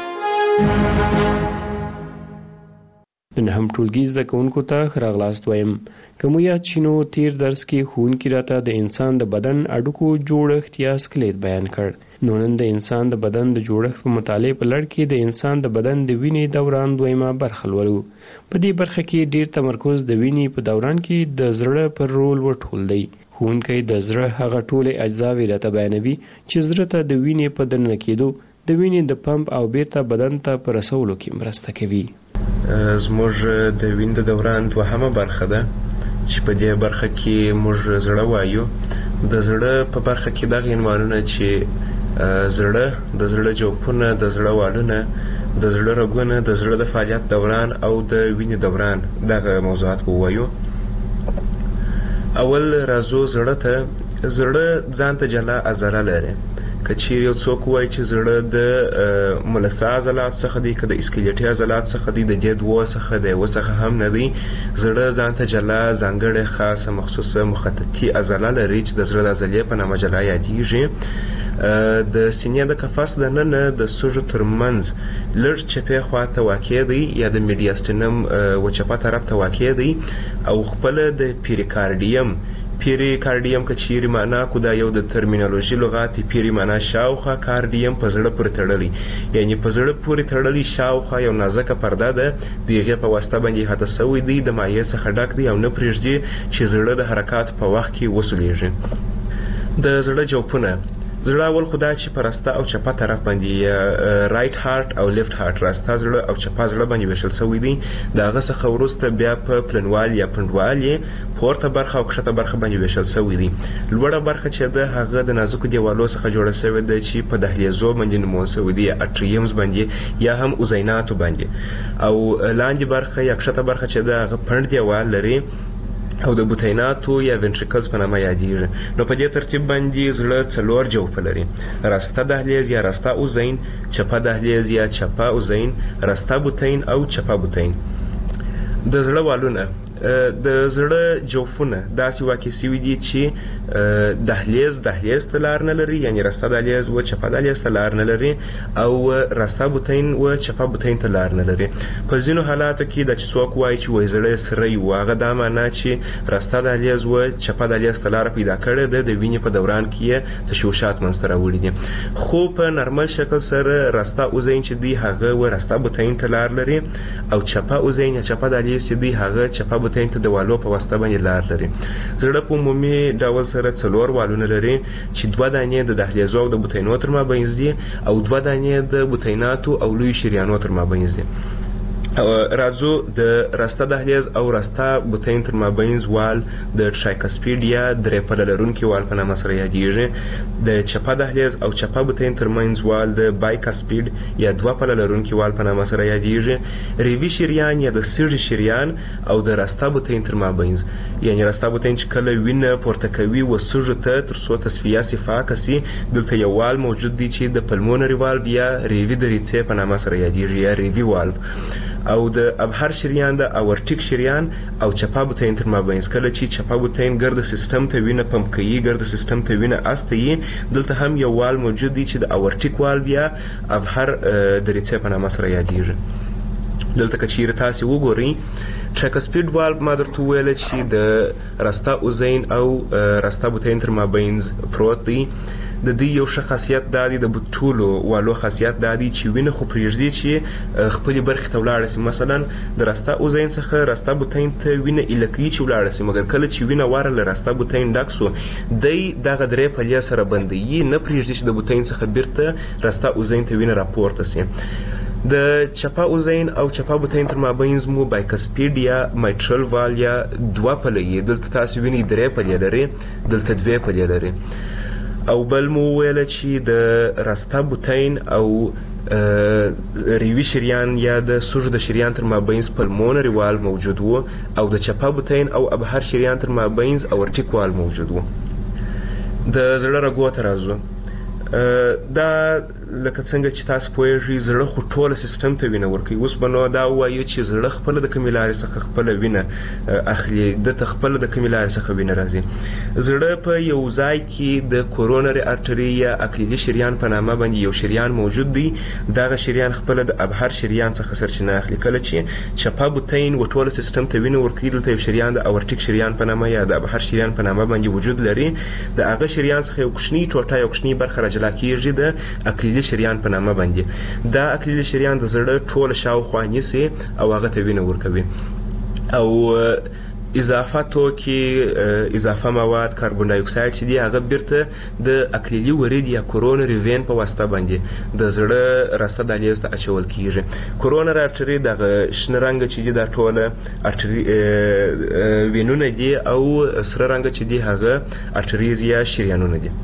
[SPEAKER 16] د نهم ټولګي زده کوونکو ته راغلاست وایم. کوم یاد شینو تیر درس کې ښوونکي راته د انسان د بدن اډوکو جوړښت یا سکلیټ بیان کړ. نو نن د انسان د بدن د جوړښت په مطالعه په لړ کې د انسان د بدن د وینې دوران دویمه برخه لولو. په دې برخه کې ډیر تمرکز د وینې په دوران کې د زړه پر رول ورټول دی. ښوونکی د زړه هغه ټولې اجزاوې راته بیانوي چې زړه ته د وینې په دننه کېدو د وینې د پمپ او بیرته بدن ته په رسولو کې مرسته کوي.
[SPEAKER 18] زموږ د وینې د دوران دوهمه برخه ده چې په دې برخه کې موږ زړه وایو. د زړه په برخه کې دغه عنوانونه چې زړه، د زړه جوفونه، د زړه والونه، د زړه رګونه، د زړه د فعالیت دوران او د وینې دوران دغه موضوعات ووایو. اول راځو زړه ته. زړه ځان ته جلا عضله لري. که چیرې یو څوک وایي چې زړه د ملسا عضلات څخه دی، که د اسکلیټي عضلات څخه دی، د دې دوه څخه د یوه څخه هم نه دی. زړه ځان ته جلا ځانګړې خاصه مخصوصه مخططي عضله لري چې د زړه د عضلې په نامه جلا یادیږي. د سینې د قفس د ننه د سږو ترمنځ لږ چپې خواته واقع دی یا د میډیاستینم وچپه طرف ته واقع دی او خپل د پیریکارډیم که چیرې معنا کو دا یو د ترمینالوژي لغات پیری معنا شاوخوا کارډیم په زړه پورې تړلی یعنی په زړه پورې تړلی شاوخوا یو نازکه پرده ده د هغې په واسطه باندې هته سوی دی د مایع څخه ډک دی او نه پرېږدي چې زړه د حرکات په وخت کې وسولیږي. د زړه جوفونه زړه اول خو دا چې په راسته او چپه طرف باندې رایټ هارت او لیفت هارت راسته زړه او چپه زړه باندې ویشل سوی دی د هغه څخه وروسته بیا په پلنوال یا پنډوال یې پورته برخه او کښته برخه باندې ویشل سوی دی. لوړه برخه چې ده هغه د نازکو دیوالو څخه جوړه سوې ده چې په دهلیزو باندې نومول سوی دی اټریمز باندې یا هم اوزیناتو باندې او لاندې برخه یا کښته برخه چې ده هغه پنډ دیوال لري او د بوتیناتو یا وینټریکلز په نامه یادیږي. نو په دې ترتیب باندې زړه 4 جوفه لري: راسته دهلیز یا راسته اوزین، چپه دهلیز یا چپه اوزین، راسته بوتین او چپه بوتین. د زړه والونه د زړه جوفونه داسې واقع سوي دي چې دهلیز ته لار نه لري یعنی راسته دهلیز و چپه دهلیز ته لار نه لري او راسته بوتین و چپه بوتین ته لار نه لري. په ځینو حالاتو کې د چې څوک وایي چې وایي زړه سری و هغه دا معنا چې راسته دهلیز و چپه دهلیز ته لار پیدا کړې ده د وینې په دوران کې یې تشویشات منځته راوړي دي. خو په نارمل شکل سره راسته اوزین چې دی هغه و راسته بوتین ته لار لري او چپه اوزین یا چپه دهلیز چې دی هغه چپه بوتین ته د والو په واسطه باندې لار لري. زړه په عمومي ډول سره 4 والونه لري چې 2 دانې د دهلیزو او د بوتینو تر مابینځ دي او 2 دانې د بوتیناتو او لوی شریانو تر مابینځ دي. راځو د راسته دهلیز او راسته بوتین تر مابینځ وال د ټرایکسپیډ یا درې پله لرونکي وال په نامه سره یادیږي. د چپه دهلیز او چپه بوتین تر منځ وال د بایکسپیډ یا 2 پله لرونکي وال په نامه سره یادیږي. ریوي شریان یا د سږي شریان او د راسته بوتین تر مابینځ یعنی راسته بوتین چې کله وینه پورته کوي و سږو ته تر څو تصفیه صفاکه سي دلته یو وال موجود دی چې د پلمونري والو یا ریوي دریڅې په نامه سره یادیږي یا ریوي والو او د ابهر شریان د اورټیک شریان او چپه بوتین تر مابینځ کله چې چپه بوتین ګرد سیستم ته وینه پمپ کوي ګرد سیستم ته وینه استوي دلته هم یو وال موجود دی چې د اورټیک والو یا ابهر دریڅې په نامه سره یادیږي. دلته که چیرې تاسې وګورئ ټرایکسپیډ والو ما درته وویله چې د راسته اوزین او راسته بوتین تر مابینځ پروت دی. د دې یو ښه خاصیت دا دی د ټولو والو خاصیت دا دی چې وینه خو پرېږدي چې خپلې برخې ته ولاړه سي. مثلا د راسته اوزین څخه راسته بوتین ته وینه ایله کوي چې ولاړه سي مګر کله چې وینه واره له راسته بوتین ډک سو دی دغه 3 پلې سره بندوي نه پرېږدي چې د بوتین څخه بیرته راسته اوزین ته وینه راپورته سي. د چپه اوزین او چپه بوتین تر مابینځ مو بایکسپیډ یا مایټرل وال یا 2 پلې دلته تاسو ویني 3 پلې لري دلته 2 پلې لري. او بل مو ویله چې د راسته بوتین او ریوي شریان یا د سږو د شریان تر مابینځ پلمونري وال موجود وو او د چپه بوتین او ابهر شریان تر مابینځ اورټیک وال موجود وو. د زړه رګو ته راځو. دا لکه څنګه چې تاسو پوهیږئ زړه خو ټوله سیستم ته وینه ورکوي. اوس به نو دا ووایو چې زړه خپله د کومې لارې څخه خپله وینه اخلي دته خپله د کومې لارې څخه وینه راځي. زړه په یو ځای کې د کورونري ارټري یا اکلیلي شریان په نامه باندې یو شریان موجود دی. دغه شریان خپله د ابهر شریان څخه سرچینه اخلي. کله چې چپه بوتین و ټوله سیستم ته وینه ورکوي دلته یو شریان د اورټیک شریان په نامه یا د ابهر شریان په نامه باندې وجود لري. د هغه شریان څخه یو کوچنی ټوټه یو کوچنی برخه راجلا کیږي د اکلیلي شریان په نامه باندې. دا اکلیلي شریان د زړه ټوله شاوخوا نیسي او هغه ته وینه ورکوي او اضافه توکي اضافه مواد کاربن ډای اکساید چې دی هغه بیرته د اکلیلي ورید یا کورونري وین په واسطه باندې د زړه راسته دهلیز ته اچول کیږي. کورونري ارټري دغه شنه رنګ چې دی دا ټوله ارټري وینونه دي او سره رنګ چې دی هغه ارټریز یا شریانونه دي.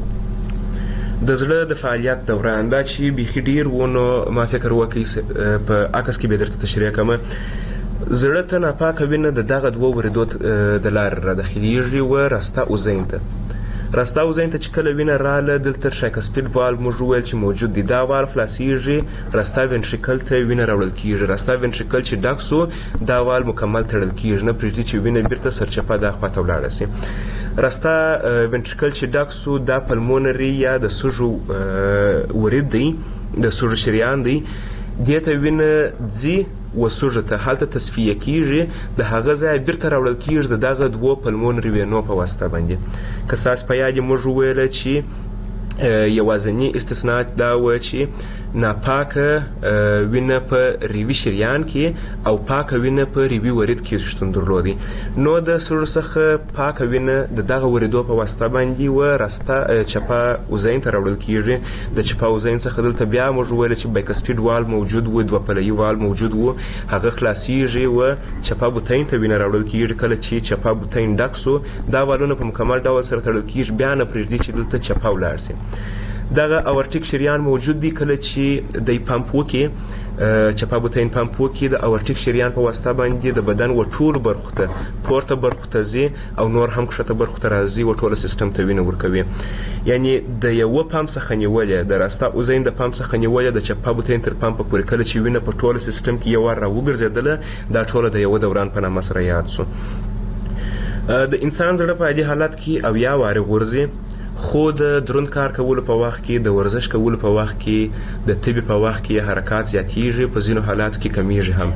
[SPEAKER 18] د زړه د فعالیت دوران دا چې بیخي ډیر ونه ما فکر وکړي په عکس کې به درته تشریح کوم. زړه ته ناپاکه وینه د دغه 2 وریدو د لارې راداخلیږي و راسته اوزین ته. راسته اوزین ته چې کله وینه راله دلته ټرایکسپیډ والو موږ وویل چې موجود دی. دا وال خلاصیږي راسته وینټریکل ته وینه راوړل کیږي. راسته وینټریکل چې ډک سو دا وال مکمل تړل کیږي نه پرېږدي چې وینه بیرته سرچپه دا خواته ولاړه سي. راسته وینټریکل چې ډک سو دا پلمونري یا د سږو ورید دی د سږو شریان دی دې ته وینه ځي وسوژه ته هلته تصفیه کیږي د هغه ځای بیرته راوړل کیږي د دغه دوه پلمونري وینو په واسطه باندې که ستاسو په یاد موږ ویل چې یوازینی استثناء دا و چې ناپاکه وینه په ریوي شریان کې او پاکه وینه په ریوي ورید کې شتون درلودي نو د سږو څخه پاکه وینه د دغه وریدو په واسطه باندې و راسته چپه وزین ته راوړل کیږي د چپه وزین څخه دلته بیا موږ ویل چې بایکسپیډ وال موجود و دوه پلوي وال موجود و هغه خلاصيږي و چپه بوتین ته وینه راوړل کیږي کله چې چپه بوتین ډک سو دا والونه په مکمل ډول سره تړل کیږي بیا نه پرېږدي چې دلته چپه ولاړ شي دغه اورټیک شریان موجود دی کله چې د پمپ وکي چپه بوتین پمپ وکي د اورټیک شریان په واسطه باندې د بدن و ټول برخه ته پورته برخه ته زی او نور هم کښته برخه ته راځي و ټول سیستم ته وینه ورکوي یعنی د یو پمپ څخه نیولې د راسته اوزین د پمپ څخه نیولې د چپه بوتین تر پمپ پورې کله چې وینه په ټول سیستم کې یو را وګرځیدله دا ټول د یو دوران په نامه سره یاد شو د انسان زړه په دې حالت کې او یا واره غورځي خو د دروند کار کولو په وخت کې د ورزش کولو په وخت کې د طبي په وخت کې حرکات زیاتېږي په ځینو حالاتو کې کمیږي هم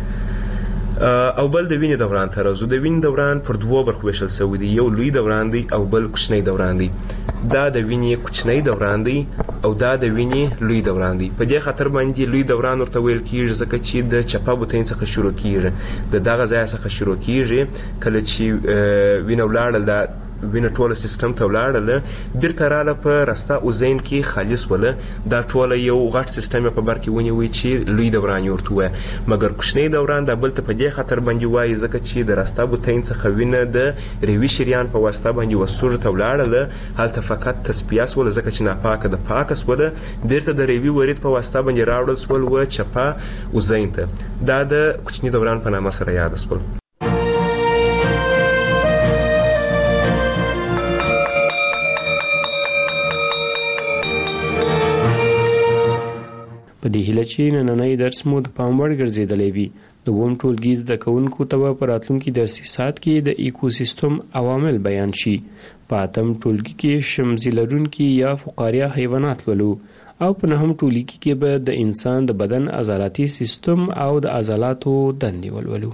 [SPEAKER 18] او بل د وینې دوران ته راځو د وینې دوران پر دوه برخو ویشل شوی دی یو لوی دوران دی او بل کوچنی دوران دی دا د وینې کوچنی دوران دی او دا د وینې لوی دوران دی په دې خاطر باندې لوی دوران ورته ویل کیږي ځکه چې د چپه بوتین څخه شروع کیږي د دغه ځای څخه شروع کیږي کله چې وینه ولاړل دا وینه ټول سیستم ته ولاړله بیرته رااله په راسته اوزین کې خالص وله دا ټول یو غټ سیستم په بر کې ونیوي چې لوی دوران یې ورته وایي مګر کوچنی دوران دا بل ته په دې خاطر باندې وایي ځکه چې د راسته بوتین څخه وینه د ریوي شریان په واسطه باندې وسوژه ته ولاړله هلته فقط تصفیه سوله ځکه چې ناپاکه د پاکه سوله بیرته د ریوي ورید په واسطه باندې راوړل سول و چپه اوزین ته دا د کوچني دوران په نامه سره یاد سول
[SPEAKER 16] په دې هیله چې نننۍ درس مو د پام وړ ګرځېدلی وي د اووم ټولګي زده کوونکو ته به په راتلونکي درسي ساعت کې د ایکوسیستم عوامل بیان شي په اتم ټولګي کې شمزي لرونکي یا فقاریه حیوانات لولو او په نهم ټولګي کې به د انسان د بدن عضلاتي سیستم او د عضلاتو دندې ولولو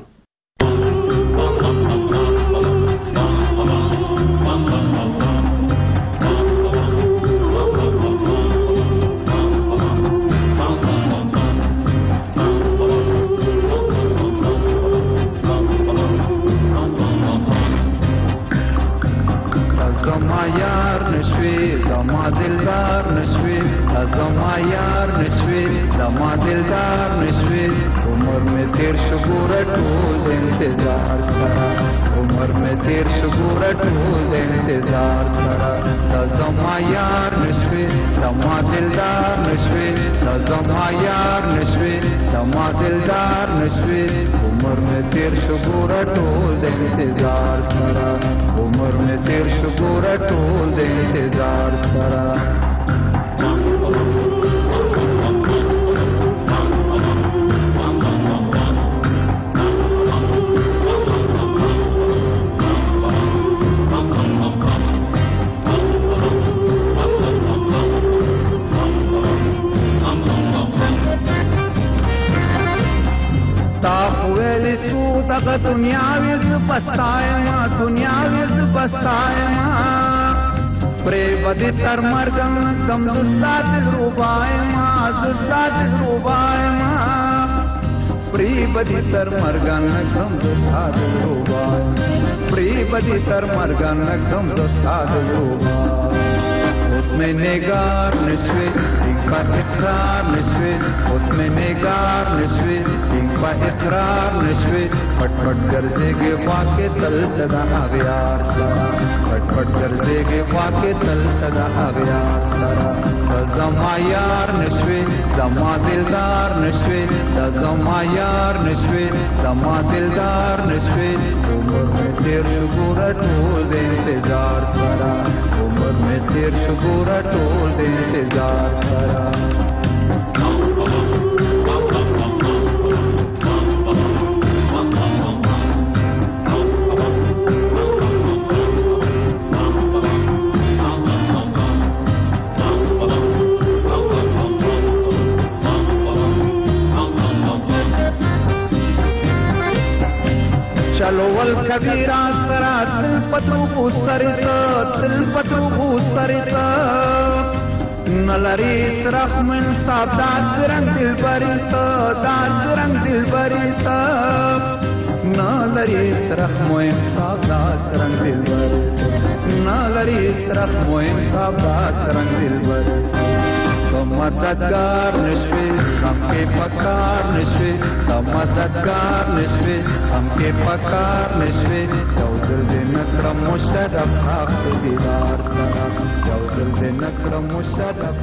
[SPEAKER 19] उसमें नेगार नशवे इनका इकरार नशवे उसमें नेगार नशवे इनका इकरार नशवे फटफट गरजेगे वाके तल सदा आगयार सरा फटफट गरजेगे वाके तल सदा आगयार सरा ज़मा यार नशवे ज़मा दिलदार नशवे ज़मा यार नशवे ज़मा दिलदार नशवे उम्र में तेर शुगुरा ढोल दे इंतजार सरा उम्र में तेर शुगुरा ढोल दे इंतजार सरा ولول کبیره سره تل پتو سرته تل پتو سرته نلری سرخ من صاحب داس رنگ دلبری تا داس رنگ دلبری تا نلری سرخ مویم صاحب داس رنگ دلبری نلری سرخ مویم صاحب داس رنگ دلبری تو مددگار نشوی هم کے پکار نشوی تو مددگار نشوی هم کے پکار نشوی یو ځل دې نکړم مشرف حق دیدار سره یو ځل دې نکړم مشرف